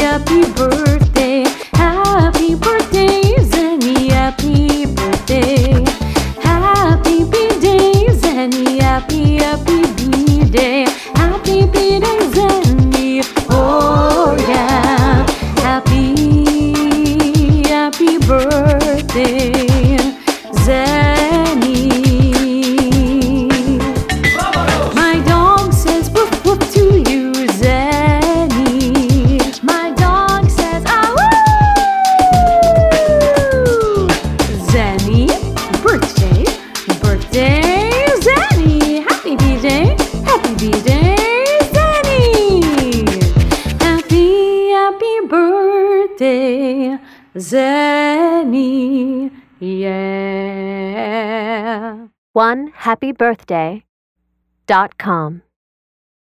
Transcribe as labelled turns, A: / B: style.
A: happy birthday. Happy birthday, Zenny, happy birthday. Happy B-Day, Zenny, happy B-Day. Happy B-Day, Zenny, oh yeah. Happy birthday, Zenny. My dog says woof woof to you, Zenny. My dog says ah woo. Zenny, birthday, Zenny. Happy B-Day, Zenny. Happy birthday, Zenny, yeah.
B: OneHappyBirthday.com